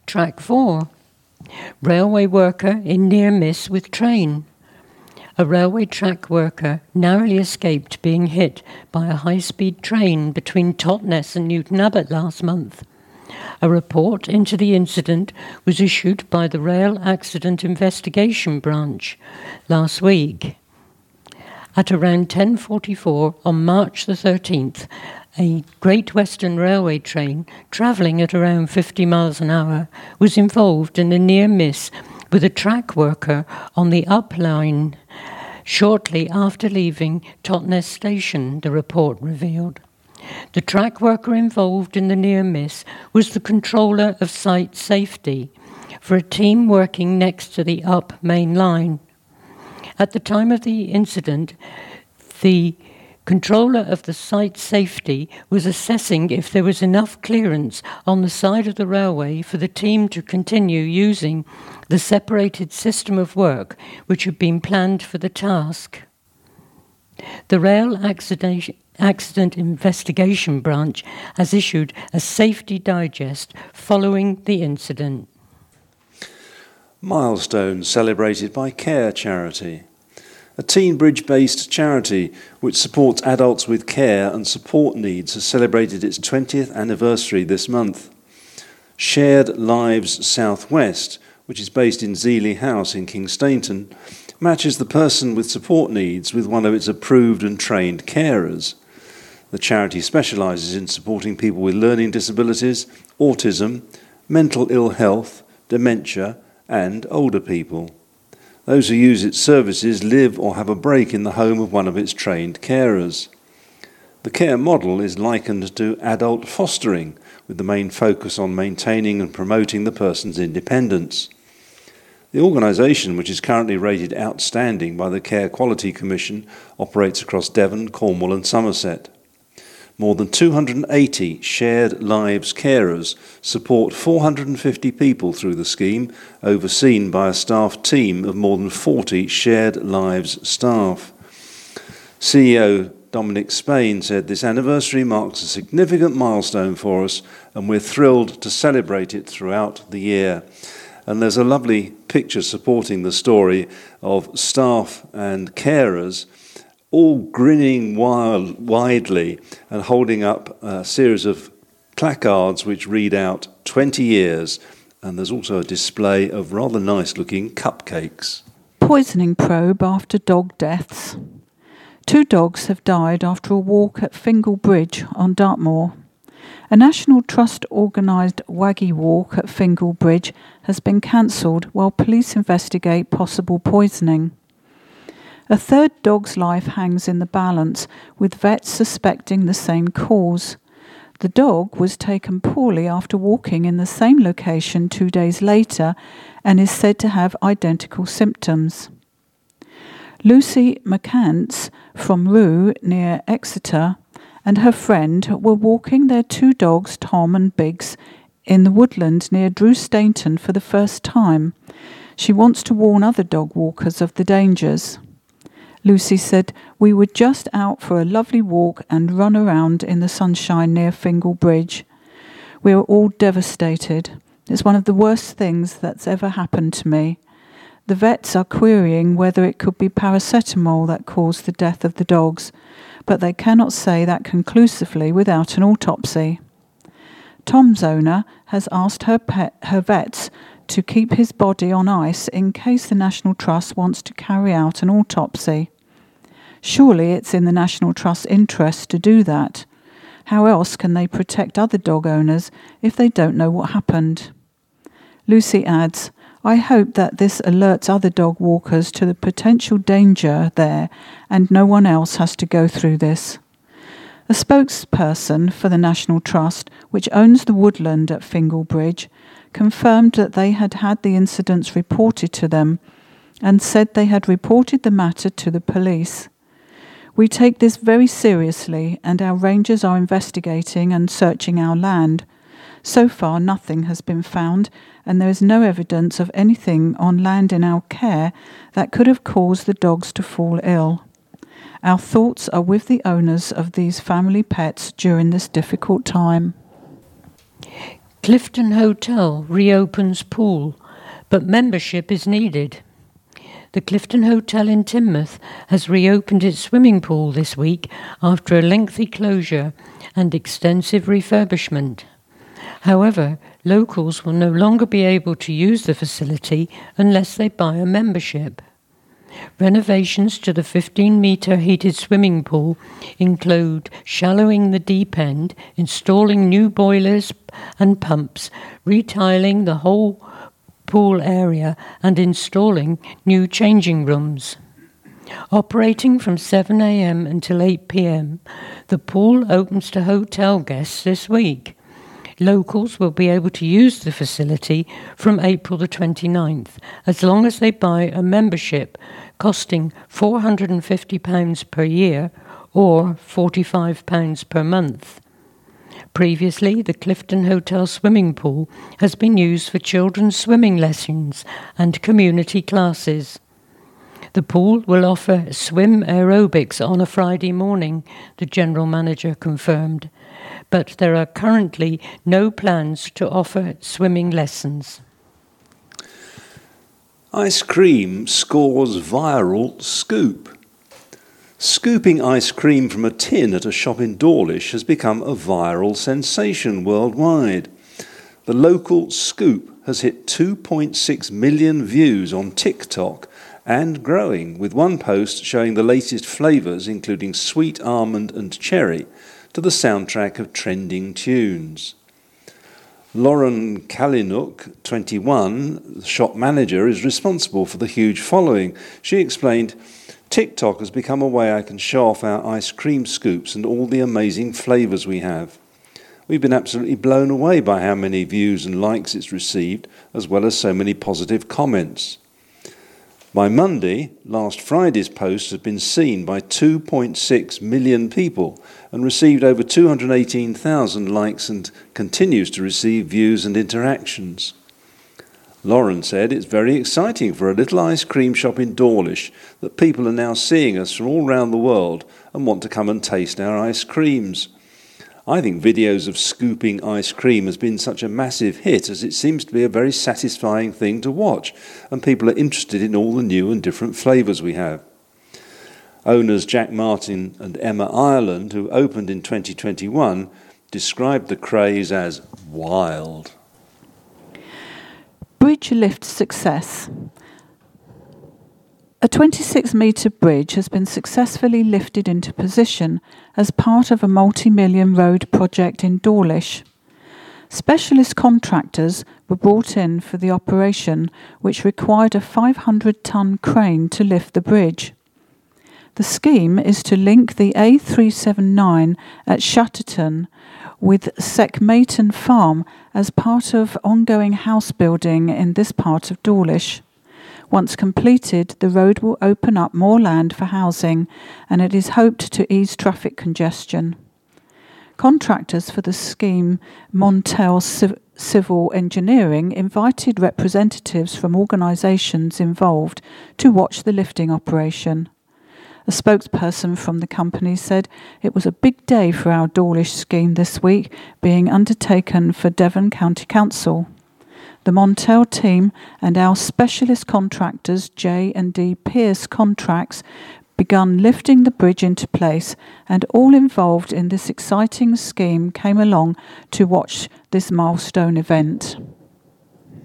Track 4. Railway worker in near miss with train. A railway track worker narrowly escaped being hit by a high-speed train between Totnes and Newton Abbot last month. A report into the incident was issued by the Rail Accident Investigation Branch last week. At around 10:44 on March the 13th, a Great Western Railway train travelling at around 50 miles an hour was involved in a near miss with a track worker on the up line shortly after leaving Totnes Station, the report revealed. The track worker involved in the near miss was the controller of site safety for a team working next to the up main line. At the time of the incident, the controller of the site safety was assessing if there was enough clearance on the side of the railway for the team to continue using the separated system of work which had been planned for the task. The Rail Accident Investigation Branch has issued a safety digest following the incident. Milestone celebrated by Care Charity. A Teen Bridge-based charity which supports adults with care and support needs has celebrated its 20th anniversary this month. Shared Lives Southwest, which is based in Zeeley House in King Stainton, matches the person with support needs with one of its approved and trained carers. The charity specialises in supporting people with learning disabilities, autism, mental ill health, dementia, and older people. Those who use its services live or have a break in the home of one of its trained carers. The care model is likened to adult fostering, with the main focus on maintaining and promoting the person's independence. The organisation, which is currently rated outstanding by the Care Quality Commission, operates across Devon, Cornwall and Somerset. More than 280 Shared Lives carers support 450 people through the scheme, overseen by a staff team of more than 40 Shared Lives staff. CEO Dominic Spain said, "This anniversary marks a significant milestone for us and we're thrilled to celebrate it throughout the year." And there's a lovely picture supporting the story of staff and carers all grinning widely and holding up a series of placards which read out 20 years, and there's also a display of rather nice-looking cupcakes. Poisoning probe after dog deaths. 2 dogs have died after a walk at Fingal Bridge on Dartmoor. A National Trust organised Waggy Walk at Fingal Bridge has been cancelled while police investigate possible poisoning. A 3rd dog's life hangs in the balance, with vets suspecting the same cause. The dog was taken poorly after walking in the same location 2 days later and is said to have identical symptoms. Lucy McCants from Rue near Exeter and her friend were walking their 2 dogs, Tom and Biggs, in the woodland near Drew Stainton for the first time. She wants to warn other dog walkers of the dangers. Lucy said, "We were just out for a lovely walk and run around in the sunshine near Fingal Bridge. We were all devastated. It's one of the worst things that's ever happened to me. The vets are querying whether it could be paracetamol that caused the death of the dogs, but they cannot say that conclusively without an autopsy." Tom's owner has asked her vets to keep his body on ice in case the National Trust wants to carry out an autopsy. Surely it's in the National Trust's interest to do that. How else can they protect other dog owners if they don't know what happened? Lucy adds, "I hope that this alerts other dog walkers to the potential danger there and no one else has to go through this." A spokesperson for the National Trust, which owns the woodland at Fingal Bridge, confirmed that they had had the incidents reported to them and said they had reported the matter to the police. "We take this very seriously and our rangers are investigating and searching our land. So far nothing has been found and there is no evidence of anything on land in our care that could have caused the dogs to fall ill. Our thoughts are with the owners of these family pets during this difficult time." Clifton Hotel reopens pool, but membership is needed. The Clifton Hotel in Teignmouth has reopened its swimming pool this week after a lengthy closure and extensive refurbishment. However, locals will no longer be able to use the facility unless they buy a membership. Renovations to the 15-metre heated swimming pool include shallowing the deep end, installing new boilers and pumps, retiling the whole pool area and installing new changing rooms. Operating from 7 a.m. until 8 p.m, the pool opens to hotel guests this week. Locals will be able to use the facility from April the 29th, as long as they buy a membership costing £450 per year or £45 per month. Previously, the Clifton Hotel swimming pool has been used for children's swimming lessons and community classes. The pool will offer swim aerobics on a Friday morning, the general manager confirmed, but there are currently no plans to offer swimming lessons. Ice cream scores viral scoop. Scooping ice cream from a tin at a shop in Dawlish has become a viral sensation worldwide. The local scoop has hit 2.6 million views on TikTok and growing, with one post showing the latest flavours, including sweet almond and cherry, to the soundtrack of trending tunes. Lauren Kalinuk, 21, the shop manager, is responsible for the huge following. She explained, TikTok has become a way I can show off our ice cream scoops and all the amazing flavours we have. We've been absolutely blown away by how many views and likes it's received, as well as so many positive comments. By Monday, last Friday's post had been seen by 2.6 million people and received over 218,000 likes and continues to receive views and interactions. Lauren said it's very exciting for a little ice cream shop in Dawlish that people are now seeing us from all around the world and want to come and taste our ice creams. I think videos of scooping ice cream has been such a massive hit, as it seems to be a very satisfying thing to watch, and people are interested in all the new and different flavours we have. Owners Jack Martin and Emma Ireland, who opened in 2021, described the craze as wild. Bridge lift success. A 26-metre bridge has been successfully lifted into position as part of a multi-million road project in Dawlish. Specialist contractors were brought in for the operation, which required a 500-ton crane to lift the bridge. The scheme is to link the A379 at Shatterton with Seckmayton Farm as part of ongoing house building in this part of Dawlish. Once completed, the road will open up more land for housing, and it is hoped to ease traffic congestion. Contractors for the scheme, Montel Civil Engineering, invited representatives from organisations involved to watch the lifting operation. A spokesperson from the company said it was a big day for our Dawlish scheme this week, being undertaken for Devon County Council. The Montel team and our specialist contractors J&D Pierce Contracts begun lifting the bridge into place, and all involved in this exciting scheme came along to watch this milestone event.